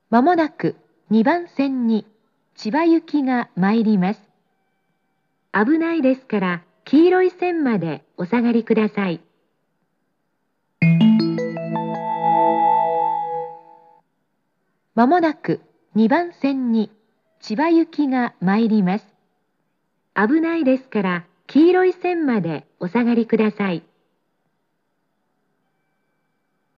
まもなく2番線に千葉行きが参ります。危ないですから黄色い線までお下がりください。まもなく2番線に千葉行きが参ります。危ないですから黄色い線までお下がりください。